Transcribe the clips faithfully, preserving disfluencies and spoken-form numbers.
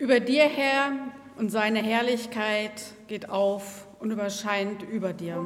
Über dir, Herr, und seine Herrlichkeit geht auf und überscheint über dir.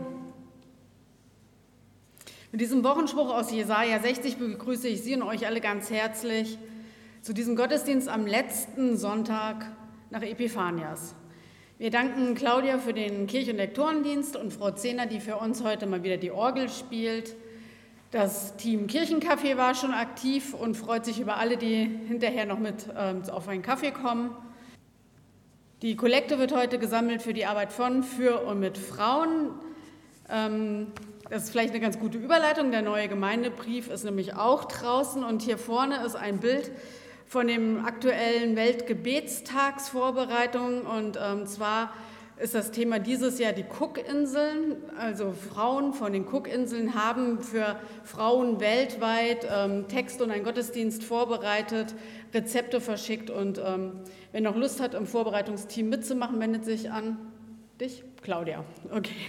Mit diesem Wochenspruch aus Jesaja sechzig begrüße ich Sie und euch alle ganz herzlich zu diesem Gottesdienst am letzten Sonntag nach Epiphanias. Wir danken Claudia für den Kirche- und Lektorendienst und Frau Zehner, die für uns heute mal wieder die Orgel spielt. Das Team Kirchencafé war schon aktiv und freut sich über alle, die hinterher noch mit ähm, auf einen Kaffee kommen. Die Kollekte wird heute gesammelt für die Arbeit von, für und mit Frauen. Ähm, das ist vielleicht eine ganz gute Überleitung. Der neue Gemeindebrief ist nämlich auch draußen und hier vorne ist ein Bild von dem aktuellen Weltgebetstagsvorbereitung und ähm, zwar ist das Thema dieses Jahr die Cookinseln. Also Frauen von den Cookinseln haben für Frauen weltweit ähm, Text und einen Gottesdienst vorbereitet, Rezepte verschickt und ähm, wer noch Lust hat, im Vorbereitungsteam mitzumachen, wendet sich an dich, Claudia. Okay.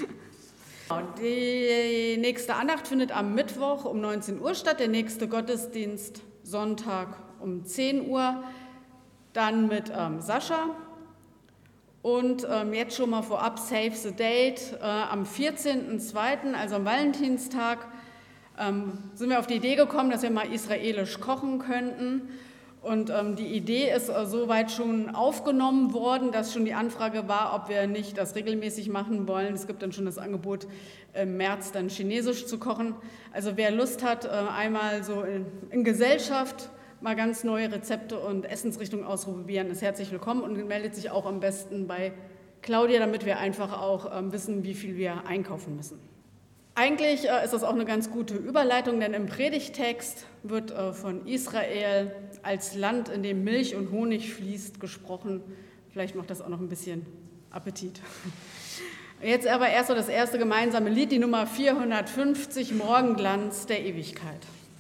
Die nächste Andacht findet am Mittwoch um neunzehn Uhr statt, der nächste Gottesdienst Sonntag um zehn Uhr, dann mit ähm, Sascha. Und ähm, jetzt schon mal vorab, Save the Date, äh, am vierzehnten zweiten, also am Valentinstag, ähm, sind wir auf die Idee gekommen, dass wir mal israelisch kochen könnten. Und ähm, die Idee ist äh, soweit schon aufgenommen worden, dass schon die Anfrage war, ob wir nicht das regelmäßig machen wollen. Es gibt dann schon das Angebot, im März dann chinesisch zu kochen. Also wer Lust hat, äh, einmal so in, in Gesellschaft mal ganz neue Rezepte und Essensrichtungen ausprobieren, ist herzlich willkommen und meldet sich auch am besten bei Claudia, damit wir einfach auch ähm, wissen, wie viel wir einkaufen müssen. Eigentlich äh, ist das auch eine ganz gute Überleitung, denn im Predigtext wird äh, von Israel als Land, in dem Milch und Honig fließt, gesprochen. Vielleicht macht das auch noch ein bisschen Appetit. Jetzt aber erst so das erste gemeinsame Lied, die Nummer vierhundertfünfzig, Morgenglanz der Ewigkeit.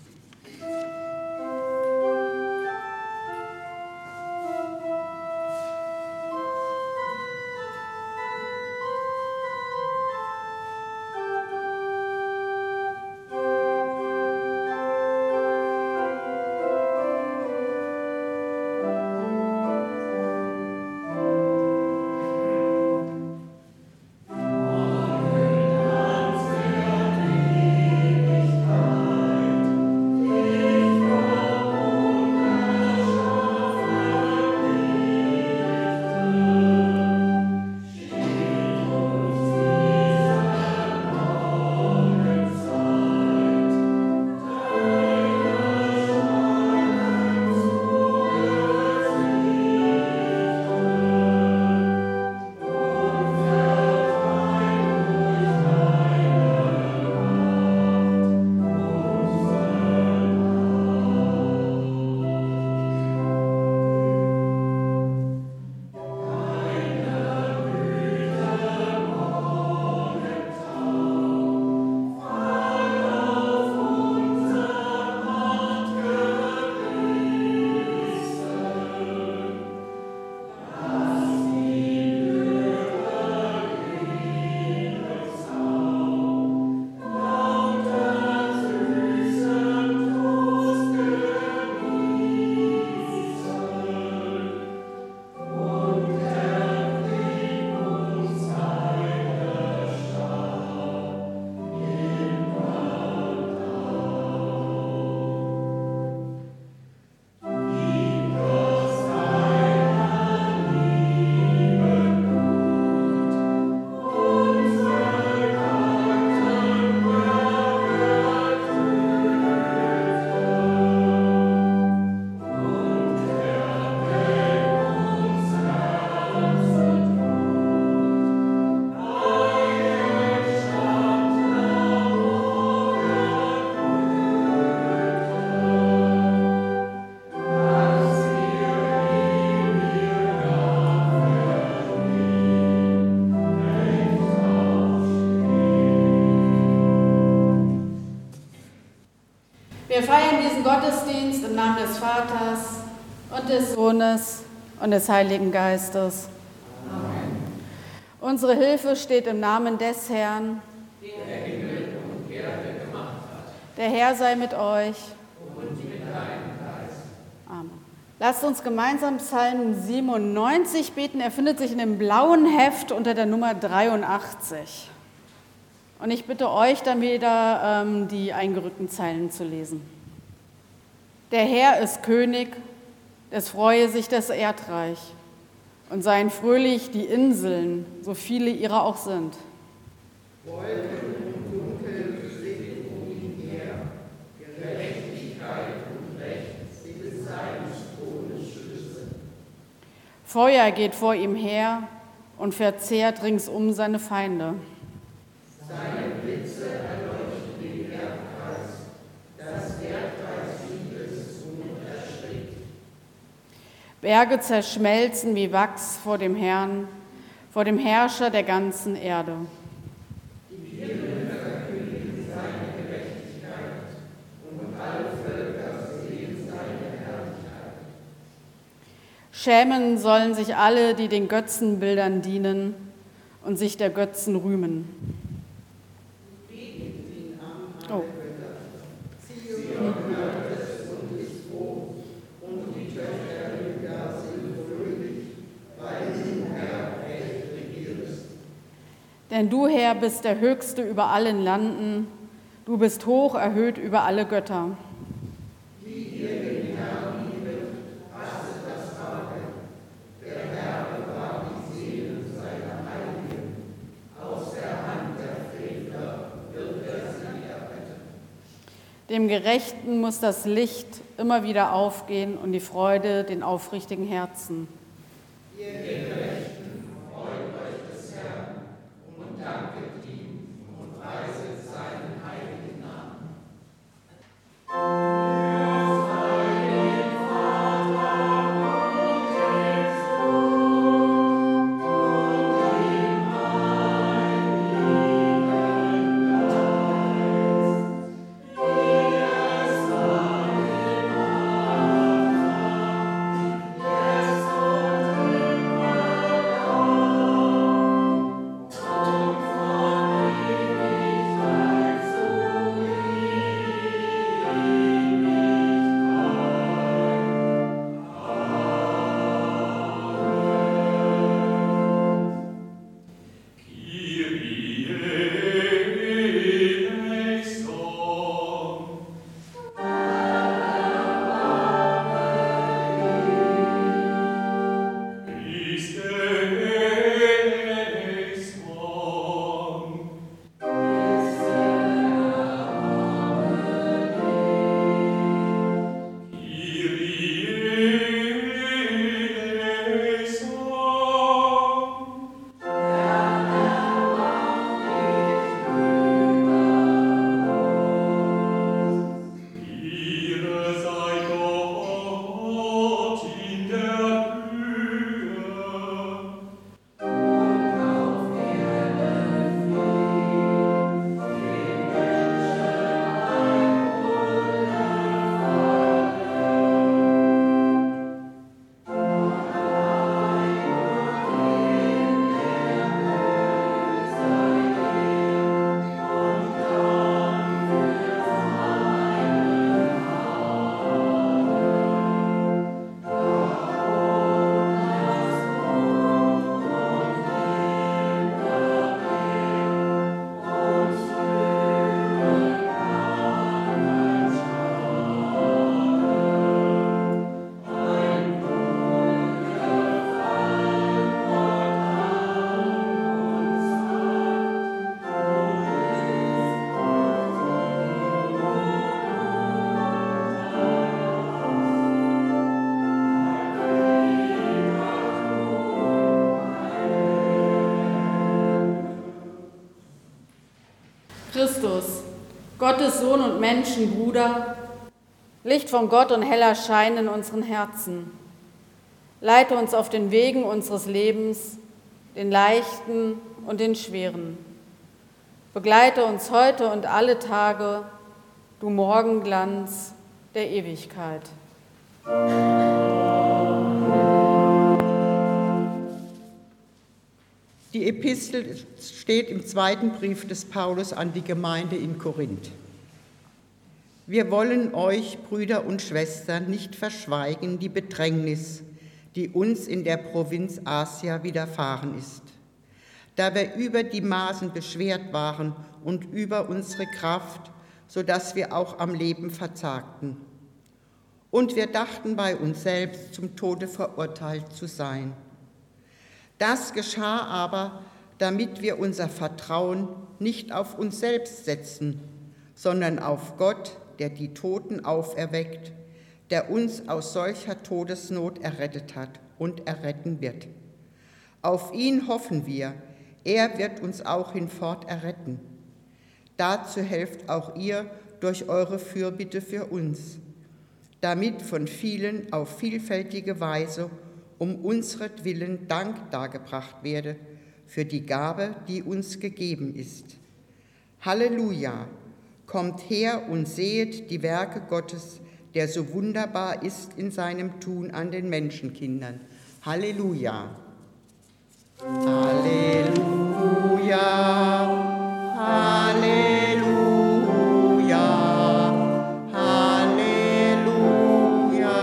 Wir feiern diesen Gottesdienst im Namen des Vaters und des Sohnes und des Heiligen Geistes. Amen. Unsere Hilfe steht im Namen des Herrn, der Himmel und Erde gemacht hat. Der Herr sei mit euch. Und mit deinem Geist. Amen. Lasst uns gemeinsam Psalm siebenundneunzig beten. Er findet sich in dem blauen Heft unter der Nummer dreiundachtzig. Und ich bitte euch dann wieder, ähm, die eingerückten Zeilen zu lesen. Der Herr ist König, es freue sich das Erdreich und seien fröhlich die Inseln, so viele ihrer auch sind. Wolken und Dunkel sind um ihn her, Gerechtigkeit und Recht sind seines Thrones Schlüssel. Feuer geht vor ihm her und verzehrt ringsum seine Feinde. Seine Blitze erleuchten den Erdkreis, das Erdreich sieht es und erschrickt. Berge zerschmelzen wie Wachs vor dem Herrn, vor dem Herrscher der ganzen Erde. Die Himmel verkündigen seine Gerechtigkeit und alle Völker sehen seine Herrlichkeit. Schämen sollen sich alle, die den Götzenbildern dienen und sich der Götzen rühmen. Oh. Denn du, Herr, bist der Höchste über allen Landen, du bist hoch erhöht über alle Götter. Die ihr den Herrn liebet, hasset das Arge. Der Herr bewahrt die Seelen seiner Heiligen. Aus der Hand der Frevler wird er sie erretten. Dem Gerechten muss das Licht immer wieder aufgehen und die Freude den aufrichtigen Herzen. Ihr Gerechten, freut euch des Herrn und danket ihm und preiset seinen heiligen Namen. Christus, Gottes Sohn und Menschenbruder, Licht von Gott und heller Schein in unseren Herzen. Leite uns auf den Wegen unseres Lebens, den leichten und den schweren. Begleite uns heute und alle Tage, du Morgenglanz der Ewigkeit. Die Epistel steht im zweiten Brief des Paulus an die Gemeinde in Korinth. Wir wollen euch, Brüder und Schwestern, nicht verschweigen die Bedrängnis, die uns in der Provinz Asia widerfahren ist, da wir über die Maßen beschwert waren und über unsere Kraft, sodass wir auch am Leben verzagten. Und wir dachten bei uns selbst, zum Tode verurteilt zu sein. Das geschah aber, damit wir unser Vertrauen nicht auf uns selbst setzen, sondern auf Gott, der die Toten auferweckt, der uns aus solcher Todesnot errettet hat und erretten wird. Auf ihn hoffen wir, er wird uns auch hinfort erretten. Dazu helft auch ihr durch eure Fürbitte für uns, damit von vielen auf vielfältige Weise um unsretwillen Dank dargebracht werde für die Gabe, die uns gegeben ist. Halleluja! Kommt her und sehet die Werke Gottes, der so wunderbar ist in seinem Tun an den Menschenkindern. Halleluja! Halleluja! Halleluja! Halleluja!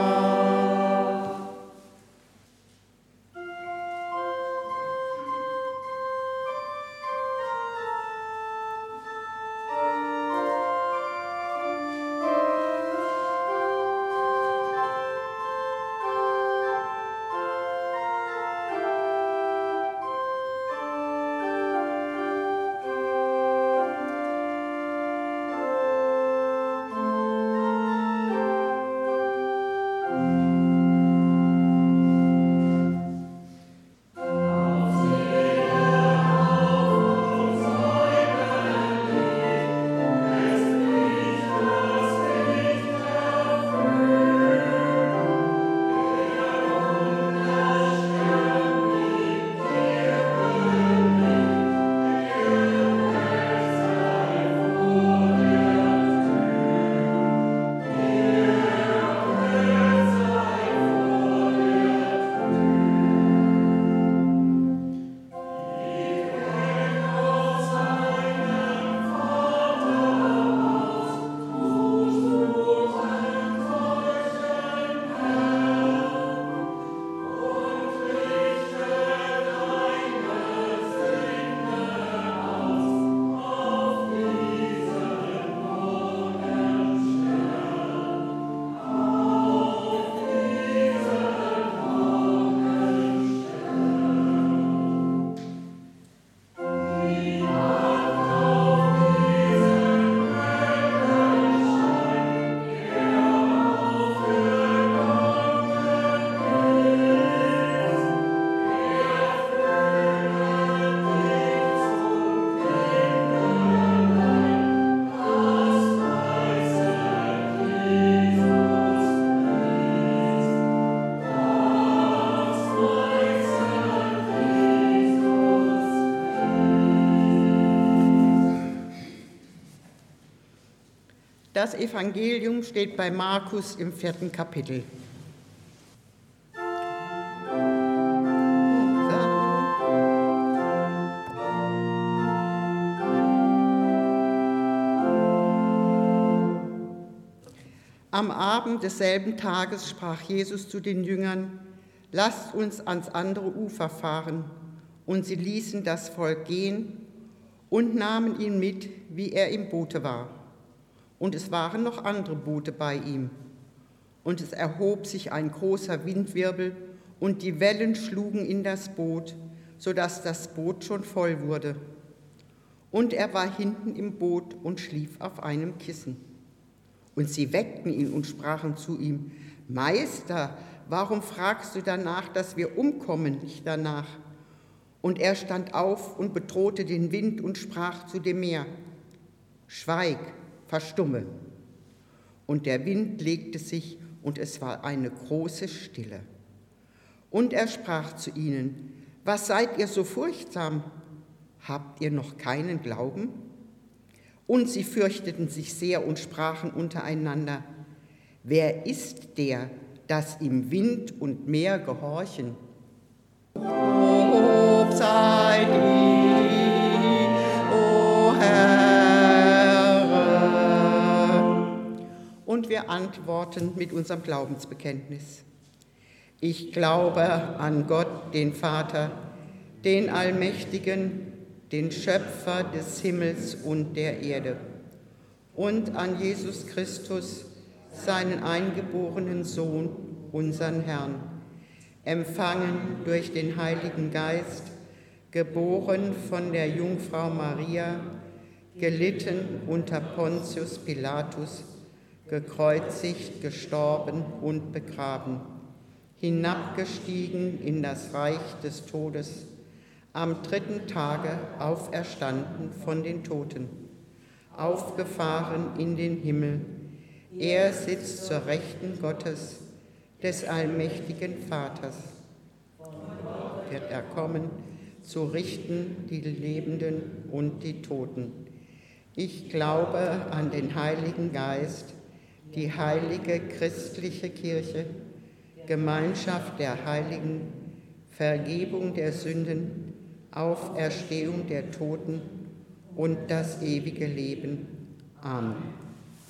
Das Evangelium steht bei Markus im vierten Kapitel. Am Abend desselben Tages sprach Jesus zu den Jüngern: Lasst uns ans andere Ufer fahren. Und sie ließen das Volk gehen und nahmen ihn mit, wie er im Boote war. Und es waren noch andere Boote bei ihm. Und es erhob sich ein großer Windwirbel, und die Wellen schlugen in das Boot, sodass das Boot schon voll wurde. Und er war hinten im Boot und schlief auf einem Kissen. Und sie weckten ihn und sprachen zu ihm: Meister, warum fragst du danach, dass wir umkommen, nicht danach? Und er stand auf und bedrohte den Wind und sprach zu dem Meer: Schweig, verstumme. Und der Wind legte sich, und es war eine große Stille. Und er sprach zu ihnen: Was seid ihr so furchtsam? Habt ihr noch keinen Glauben? Und sie fürchteten sich sehr und sprachen untereinander: Wer ist der, dass ihm Wind und Meer gehorchen? Lob sei dir, o Herr. Und wir antworten mit unserem Glaubensbekenntnis. Ich glaube an Gott, den Vater, den Allmächtigen, den Schöpfer des Himmels und der Erde, und an Jesus Christus, seinen eingeborenen Sohn, unseren Herrn, empfangen durch den Heiligen Geist, geboren von der Jungfrau Maria, gelitten unter Pontius Pilatus, gekreuzigt, gestorben und begraben, hinabgestiegen in das Reich des Todes, am dritten Tage auferstanden von den Toten, aufgefahren in den Himmel. Er sitzt zur Rechten Gottes, des allmächtigen Vaters. Wird er kommen, zu richten die Lebenden und die Toten. Ich glaube an den Heiligen Geist, die heilige christliche Kirche, Gemeinschaft der Heiligen, Vergebung der Sünden, Auferstehung der Toten und das ewige Leben. Amen.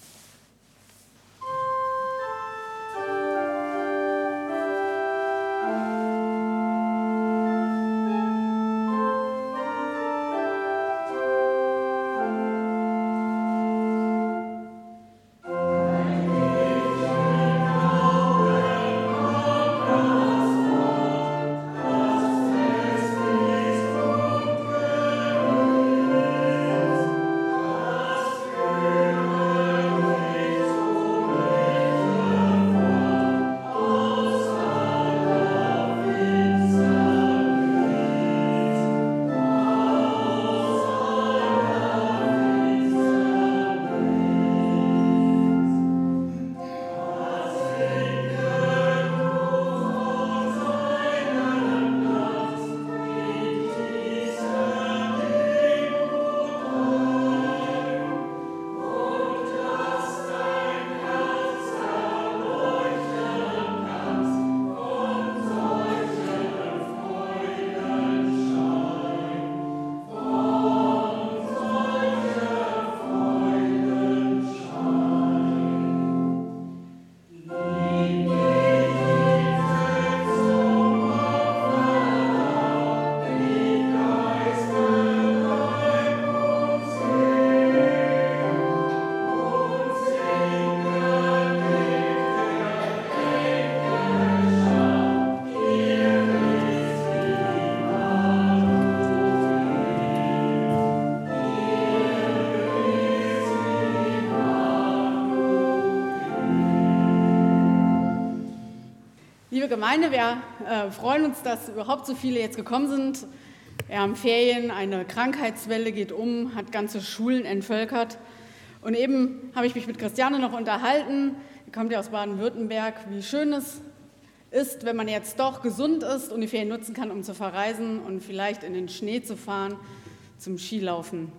Liebe Gemeinde, wir äh, freuen uns, dass überhaupt so viele jetzt gekommen sind. Wir haben Ferien, eine Krankheitswelle geht um, hat ganze Schulen entvölkert. Und eben habe ich mich mit Christiane noch unterhalten, die kommt ja aus Baden-Württemberg, wie schön es ist, wenn man jetzt doch gesund ist und die Ferien nutzen kann, um zu verreisen und vielleicht in den Schnee zu fahren, zum Skilaufen.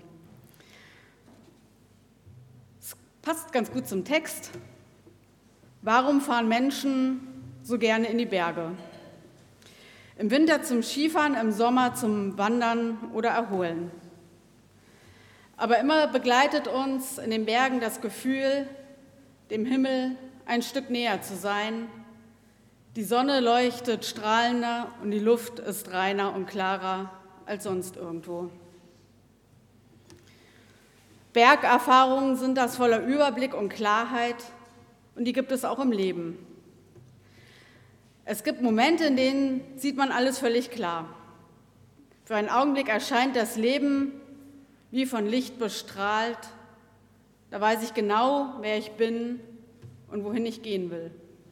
Es passt ganz gut zum Text. Warum fahren Menschen so gerne in die Berge? Im Winter zum Skifahren, im Sommer zum Wandern oder Erholen. Aber immer begleitet uns in den Bergen das Gefühl, dem Himmel ein Stück näher zu sein. Die Sonne leuchtet strahlender und die Luft ist reiner und klarer als sonst irgendwo. Bergerfahrungen sind das voller Überblick und Klarheit und die gibt es auch im Leben. Es gibt Momente, in denen sieht man alles völlig klar. Für einen Augenblick erscheint das Leben wie von Licht bestrahlt. Da weiß ich genau, wer ich bin und wohin ich gehen will.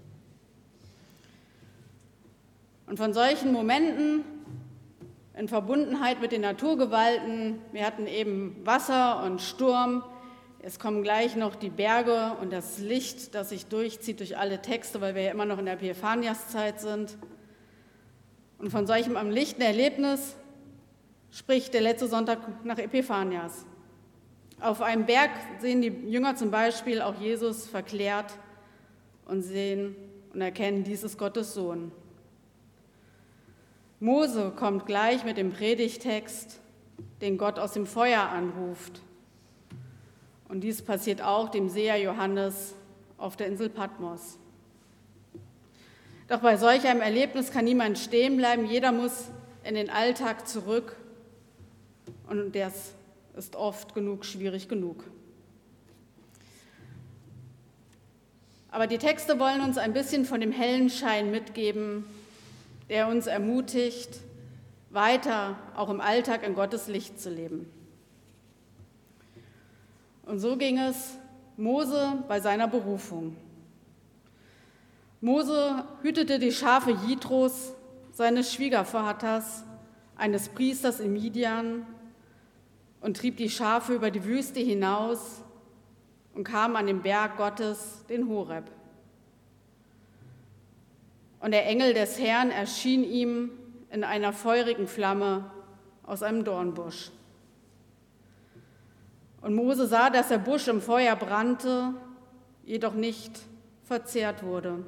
Und von solchen Momenten in Verbundenheit mit den Naturgewalten, wir hatten eben Wasser und Sturm, es kommen gleich noch die Berge und das Licht, das sich durchzieht durch alle Texte, weil wir ja immer noch in der Epiphaniaszeit sind. Und von solchem am lichten Erlebnis spricht der letzte Sonntag nach Epiphanias. Auf einem Berg sehen die Jünger zum Beispiel auch Jesus verklärt und sehen und erkennen, dies ist Gottes Sohn. Mose kommt gleich mit dem Predigtext, den Gott aus dem Feuer anruft. Und dies passiert auch dem Seher Johannes auf der Insel Patmos. Doch bei solch einem Erlebnis kann niemand stehen bleiben, jeder muss in den Alltag zurück und das ist oft genug schwierig genug. Aber die Texte wollen uns ein bisschen von dem hellen Schein mitgeben, der uns ermutigt, weiter auch im Alltag in Gottes Licht zu leben. Und so ging es Mose bei seiner Berufung. Mose hütete die Schafe Jitros, seines Schwiegervaters, eines Priesters in Midian, und trieb die Schafe über die Wüste hinaus und kam an den Berg Gottes, den Horeb. Und der Engel des Herrn erschien ihm in einer feurigen Flamme aus einem Dornbusch. Und Mose sah, dass der Busch im Feuer brannte, jedoch nicht verzehrt wurde.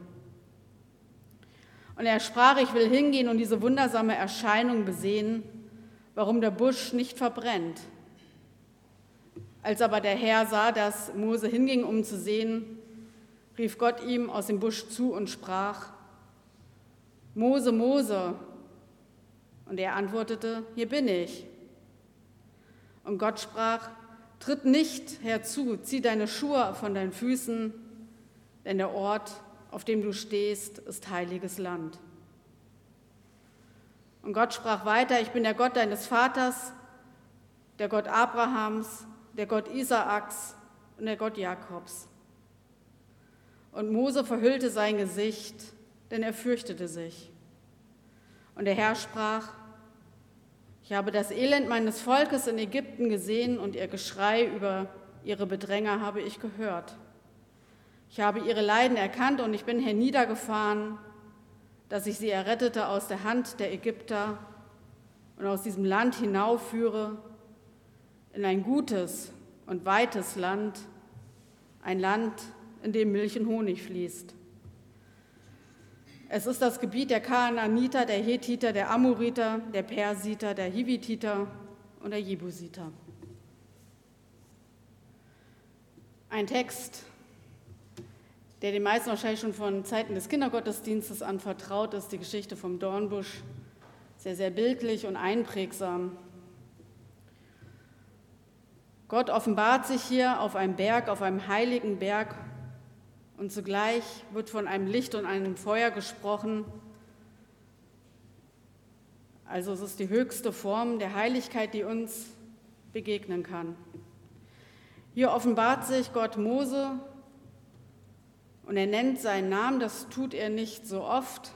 Und er sprach, ich will hingehen und diese wundersame Erscheinung besehen, warum der Busch nicht verbrennt. Als aber der Herr sah, dass Mose hinging, um zu sehen, rief Gott ihm aus dem Busch zu und sprach, Mose, Mose. Und er antwortete, hier bin ich. Und Gott sprach, tritt nicht herzu, zieh deine Schuhe von deinen Füßen, denn der Ort, auf dem du stehst, ist heiliges Land. Und Gott sprach weiter, ich bin der Gott deines Vaters, der Gott Abrahams, der Gott Isaaks und der Gott Jakobs. Und Mose verhüllte sein Gesicht, denn er fürchtete sich. Und der Herr sprach, ich habe das Elend meines Volkes in Ägypten gesehen und ihr Geschrei über ihre Bedränger habe ich gehört. Ich habe ihre Leiden erkannt und ich bin herniedergefahren, dass ich sie errettete aus der Hand der Ägypter und aus diesem Land hinaufführe in ein gutes und weites Land, ein Land, in dem Milch und Honig fließt. Es ist das Gebiet der Kanaaniter, der Hethiter, der Amoriter, der Persiter, der Hivititer und der Jebusiter. Ein Text, der den meisten wahrscheinlich schon von Zeiten des Kindergottesdienstes an vertraut ist, die Geschichte vom Dornbusch, sehr, sehr bildlich und einprägsam. Gott offenbart sich hier auf einem Berg, auf einem heiligen Berg, und zugleich wird von einem Licht und einem Feuer gesprochen. Also es ist die höchste Form der Heiligkeit, die uns begegnen kann. Hier offenbart sich Gott Mose und er nennt seinen Namen, das tut er nicht so oft.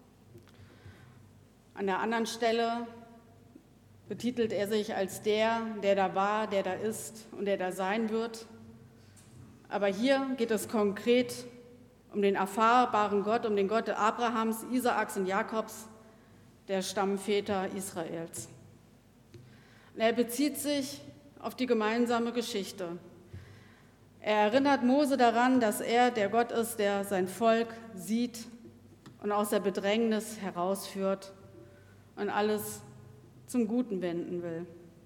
An der anderen Stelle betitelt er sich als der, der da war, der da ist und der da sein wird. Aber hier geht es konkret um den erfahrbaren Gott, um den Gott Abrahams, Isaaks und Jakobs, der Stammväter Israels. Und er bezieht sich auf die gemeinsame Geschichte. Er erinnert Mose daran, dass er der Gott ist, der sein Volk sieht und aus der Bedrängnis herausführt und alles zum Guten wenden will.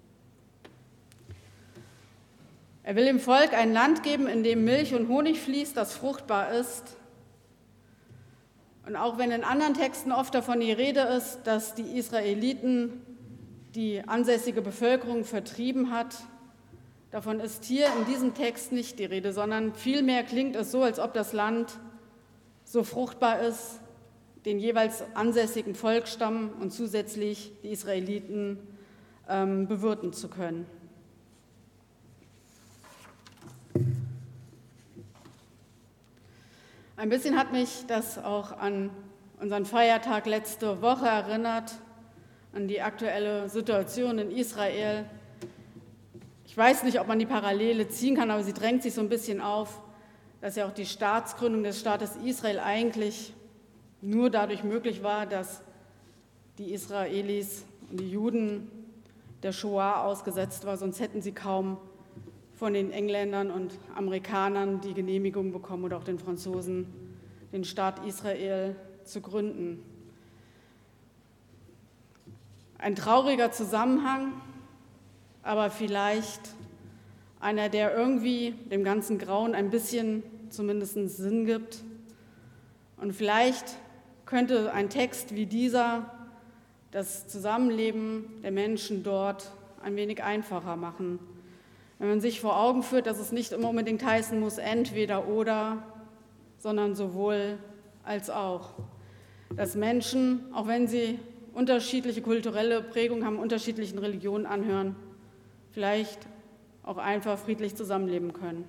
Er will dem Volk ein Land geben, in dem Milch und Honig fließt, das fruchtbar ist. Und auch wenn in anderen Texten oft davon die Rede ist, dass die Israeliten die ansässige Bevölkerung vertrieben hat, davon ist hier in diesem Text nicht die Rede, sondern vielmehr klingt es so, als ob das Land so fruchtbar ist, den jeweils ansässigen Volksstamm und zusätzlich die Israeliten ähm, bewirten zu können. Ein bisschen hat mich das auch an unseren Feiertag letzte Woche erinnert, an die aktuelle Situation in Israel. Ich weiß nicht, ob man die Parallele ziehen kann, aber sie drängt sich so ein bisschen auf, dass ja auch die Staatsgründung des Staates Israel eigentlich nur dadurch möglich war, dass die Israelis und die Juden der Shoah ausgesetzt waren, sonst hätten sie kaum von den Engländern und Amerikanern die Genehmigung bekommen oder auch den Franzosen, den Staat Israel zu gründen. Ein trauriger Zusammenhang, aber vielleicht einer, der irgendwie dem ganzen Grauen ein bisschen zumindest Sinn gibt. Und vielleicht könnte ein Text wie dieser das Zusammenleben der Menschen dort ein wenig einfacher machen. Wenn man sich vor Augen führt, dass es nicht immer unbedingt heißen muss, entweder oder, sondern sowohl als auch. Dass Menschen, auch wenn sie unterschiedliche kulturelle Prägungen haben, unterschiedlichen Religionen anhören, vielleicht auch einfach friedlich zusammenleben können.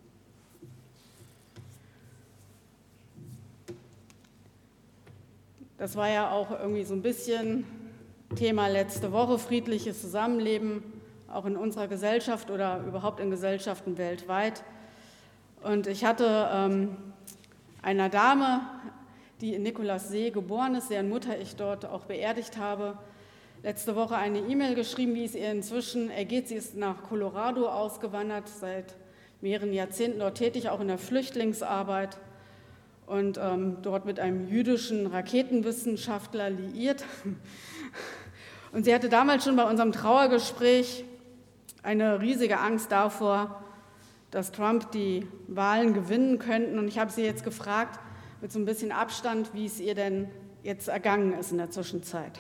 Das war ja auch irgendwie so ein bisschen Thema letzte Woche, friedliches Zusammenleben, auch in unserer Gesellschaft oder überhaupt in Gesellschaften weltweit. Und ich hatte ähm, einer Dame, die in Nikolassee geboren ist, deren Mutter ich dort auch beerdigt habe, letzte Woche eine E-Mail geschrieben, wie es ihr inzwischen ergeht. Sie ist nach Colorado ausgewandert, seit mehreren Jahrzehnten dort tätig, auch in der Flüchtlingsarbeit und ähm, dort mit einem jüdischen Raketenwissenschaftler liiert. Und sie hatte damals schon bei unserem Trauergespräch eine riesige Angst davor, dass Trump die Wahlen gewinnen könnte. Und ich habe sie jetzt gefragt, mit so ein bisschen Abstand, wie es ihr denn jetzt ergangen ist in der Zwischenzeit.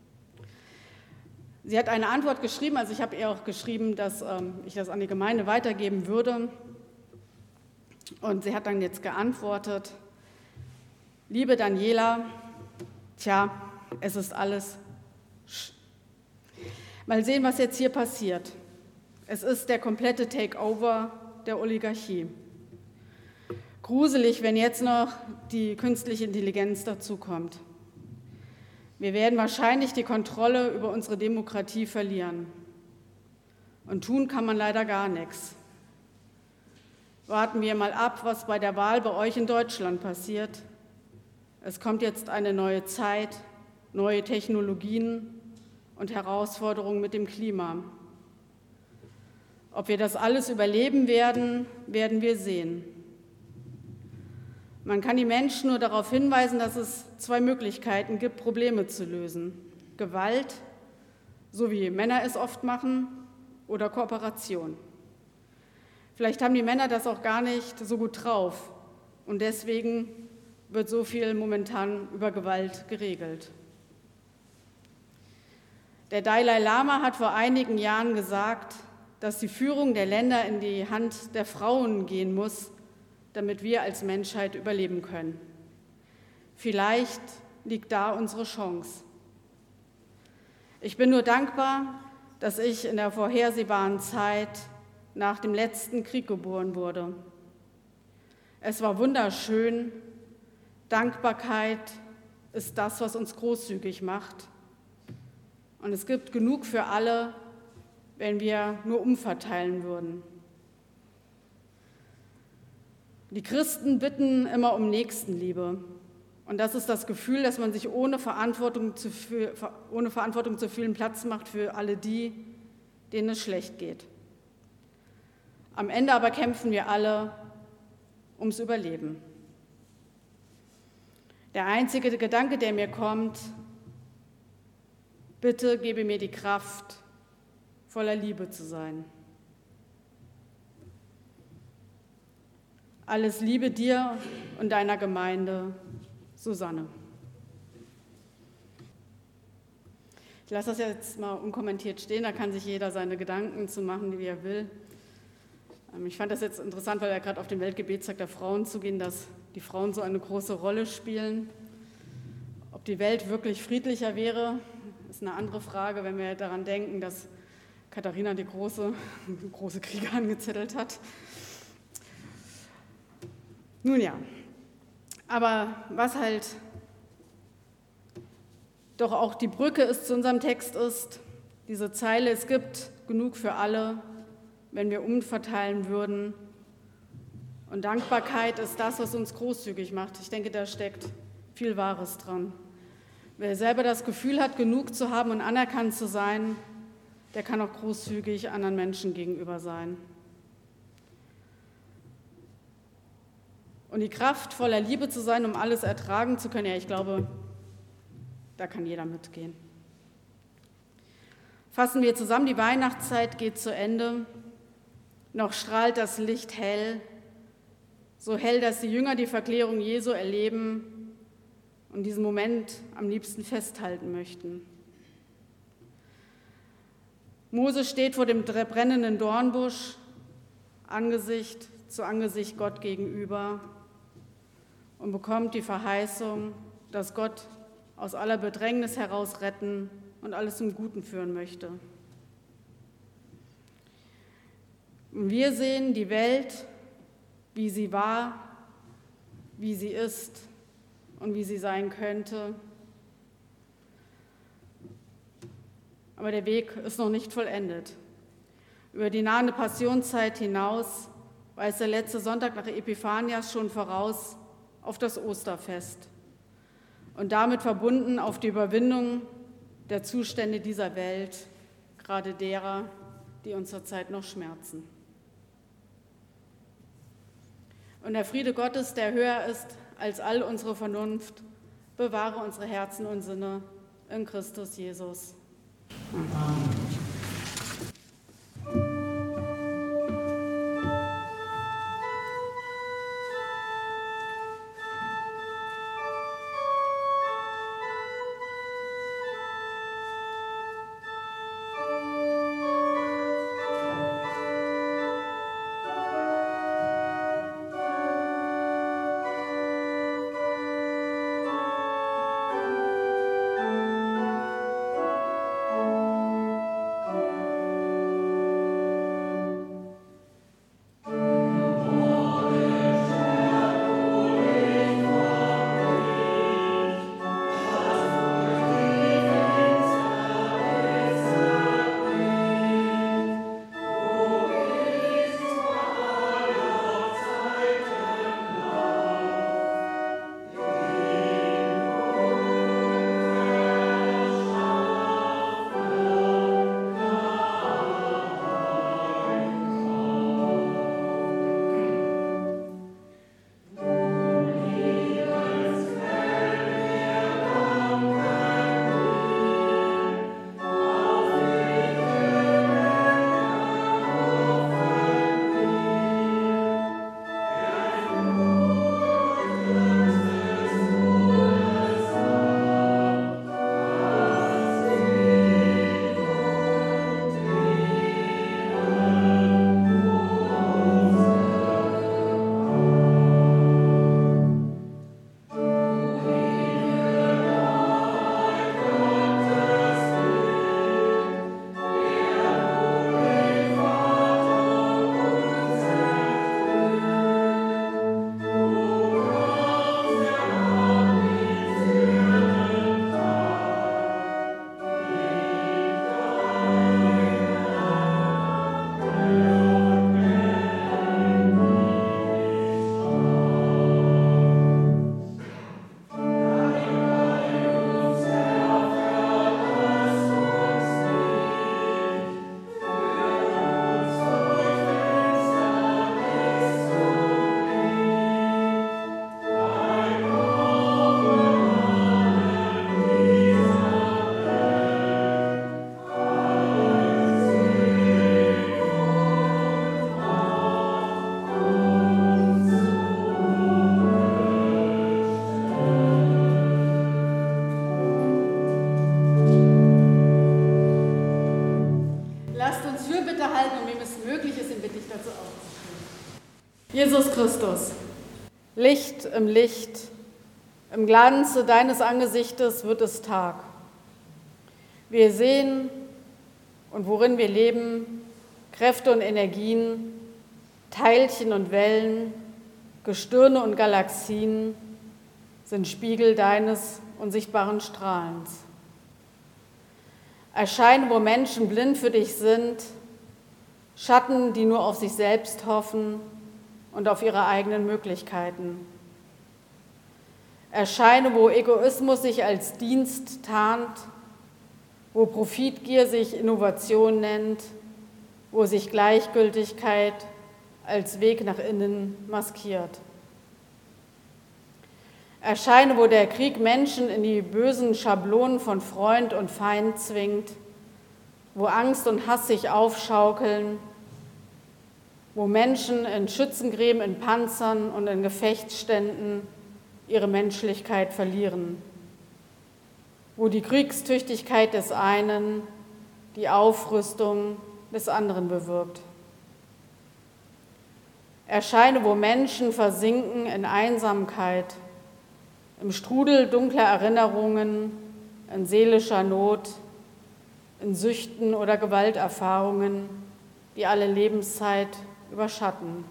Sie hat eine Antwort geschrieben, also ich habe ihr auch geschrieben, dass ähm, ich das an die Gemeinde weitergeben würde. Und sie hat dann jetzt geantwortet: Liebe Daniela, tja, es ist alles sch. Mal sehen, was jetzt hier passiert. Es ist der komplette Takeover der Oligarchie. Gruselig, wenn jetzt noch die künstliche Intelligenz dazukommt. Wir werden wahrscheinlich die Kontrolle über unsere Demokratie verlieren. Und tun kann man leider gar nichts. Warten wir mal ab, was bei der Wahl bei euch in Deutschland passiert. Es kommt jetzt eine neue Zeit, neue Technologien und Herausforderungen mit dem Klima. Ob wir das alles überleben werden, werden wir sehen. Man kann die Menschen nur darauf hinweisen, dass es zwei Möglichkeiten gibt, Probleme zu lösen. Gewalt, so wie Männer es oft machen, oder Kooperation. Vielleicht haben die Männer das auch gar nicht so gut drauf und deswegen wird so viel momentan über Gewalt geregelt. Der Dalai Lama hat vor einigen Jahren gesagt, dass die Führung der Länder in die Hand der Frauen gehen muss, damit wir als Menschheit überleben können. Vielleicht liegt da unsere Chance. Ich bin nur dankbar, dass ich in der vorhersehbaren Zeit nach dem letzten Krieg geboren wurde. Es war wunderschön. Dankbarkeit ist das, was uns großzügig macht. Und es gibt genug für alle, wenn wir nur umverteilen würden. Die Christen bitten immer um Nächstenliebe. Und das ist das Gefühl, dass man sich ohne Verantwortung zu, ohne Verantwortung zu fühlen Platz macht für alle die, denen es schlecht geht. Am Ende aber kämpfen wir alle ums Überleben. Der einzige Gedanke, der mir kommt: Bitte gebe mir die Kraft, voller Liebe zu sein. Alles Liebe dir und deiner Gemeinde, Susanne. Ich lasse das jetzt mal unkommentiert stehen, da kann sich jeder seine Gedanken zu machen, wie er will. Ich fand das jetzt interessant, weil wir gerade auf den Weltgebetstag der Frauen zugehen, dass die Frauen so eine große Rolle spielen. Ob die Welt wirklich friedlicher wäre, ist eine andere Frage, wenn wir daran denken, dass Katharina die große, große Kriege angezettelt hat. Nun ja, aber was halt doch auch die Brücke ist zu unserem Text ist, diese Zeile: Es gibt genug für alle, wenn wir umverteilen würden. Und Dankbarkeit ist das, was uns großzügig macht. Ich denke, da steckt viel Wahres dran. Wer selber das Gefühl hat, genug zu haben und anerkannt zu sein, der kann auch großzügig anderen Menschen gegenüber sein. Und die Kraft, voller Liebe zu sein, um alles ertragen zu können, ja, ich glaube, da kann jeder mitgehen. Fassen wir zusammen, die Weihnachtszeit geht zu Ende. Noch strahlt das Licht hell. so hell, dass die Jünger die Verklärung Jesu erleben und diesen Moment am liebsten festhalten möchten. Mose steht vor dem brennenden Dornbusch, Angesicht zu Angesicht Gott gegenüber und bekommt die Verheißung, dass Gott aus aller Bedrängnis heraus retten und alles zum Guten führen möchte. Und wir sehen die Welt, wie sie war, wie sie ist und wie sie sein könnte. Aber der Weg ist noch nicht vollendet. Über die nahende Passionszeit hinaus weist der letzte Sonntag nach Epiphanias schon voraus auf das Osterfest und damit verbunden auf die Überwindung der Zustände dieser Welt, gerade derer, die uns zurzeit noch schmerzen. Und der Friede Gottes, der höher ist als all unsere Vernunft, bewahre unsere Herzen und Sinne in Christus Jesus. Amen. Jesus Christus, Licht im Licht, im Glanze deines Angesichtes wird es Tag. Wir sehen und worin wir leben, Kräfte und Energien, Teilchen und Wellen, Gestirne und Galaxien sind Spiegel deines unsichtbaren Strahlens. Erscheinen, wo Menschen blind für dich sind, Schatten, die nur auf sich selbst hoffen und auf ihre eigenen Möglichkeiten. Erscheine, wo Egoismus sich als Dienst tarnt, wo Profitgier sich Innovation nennt, wo sich Gleichgültigkeit als Weg nach innen maskiert. Erscheine, wo der Krieg Menschen in die bösen Schablonen von Freund und Feind zwingt, wo Angst und Hass sich aufschaukeln, wo Menschen in Schützengräben, in Panzern und in Gefechtsständen ihre Menschlichkeit verlieren, wo die Kriegstüchtigkeit des einen die Aufrüstung des anderen bewirkt. Erscheine, wo Menschen versinken in Einsamkeit, im Strudel dunkler Erinnerungen, in seelischer Not, in Süchten oder Gewalterfahrungen, die alle Lebenszeit überschatten.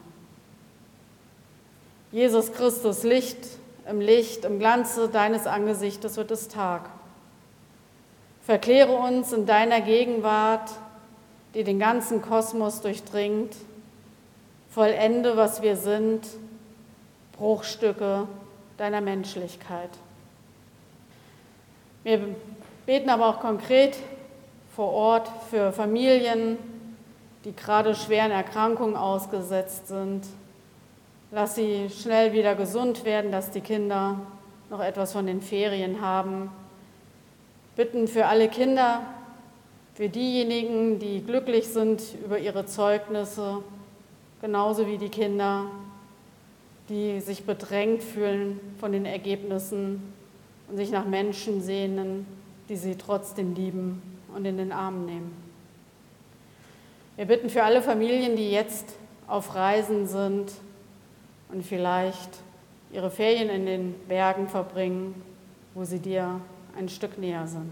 Jesus Christus, Licht im Licht, im Glanze deines Angesichtes wird es Tag. Verkläre uns in deiner Gegenwart, die den ganzen Kosmos durchdringt, vollende, was wir sind, Bruchstücke deiner Menschlichkeit. Wir beten aber auch konkret vor Ort für Familien, die gerade schweren Erkrankungen ausgesetzt sind. Lass sie schnell wieder gesund werden, dass die Kinder noch etwas von den Ferien haben. Bitten für alle Kinder, für diejenigen, die glücklich sind über ihre Zeugnisse, genauso wie die Kinder, die sich bedrängt fühlen von den Ergebnissen und sich nach Menschen sehnen, die sie trotzdem lieben und in den Arm nehmen. Wir bitten für alle Familien, die jetzt auf Reisen sind und vielleicht ihre Ferien in den Bergen verbringen, wo sie dir ein Stück näher sind.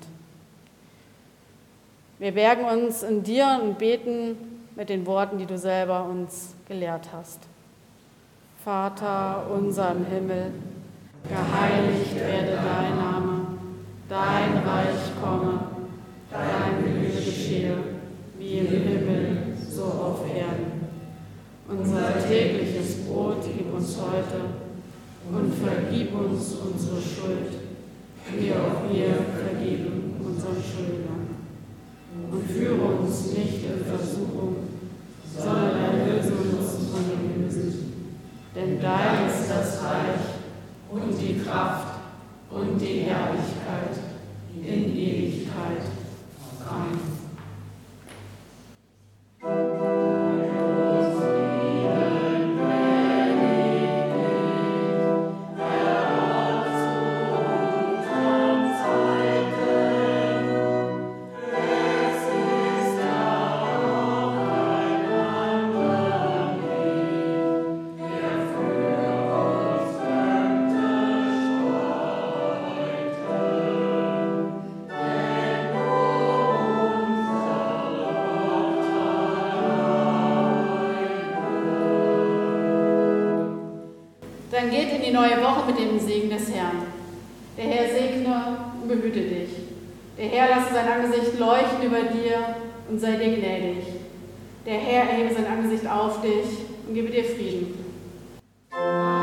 Wir bergen uns in dir und beten mit den Worten, die du selber uns gelehrt hast. Vater unser im Himmel, geheiligt werde dein Name, dein Reich komme, dein Wille geschehe, wie im Himmel, so auf Erden. Unser tägliches Brot gib uns heute und vergib uns unsere Schuld, wie auch wir vergeben unseren Schuldnern. Und führe uns nicht in Versuchung, sondern erlöse uns von dem Bösen. Denn dein ist das Reich und die Kraft und die Herrlichkeit in Ewigkeit. Amen. Dann geht in die neue Woche mit dem Segen des Herrn. Der Herr segne und behüte dich. Der Herr lasse sein Angesicht leuchten über dir und sei dir gnädig. Der Herr erhebe sein Angesicht auf dich und gebe dir Frieden. Amen.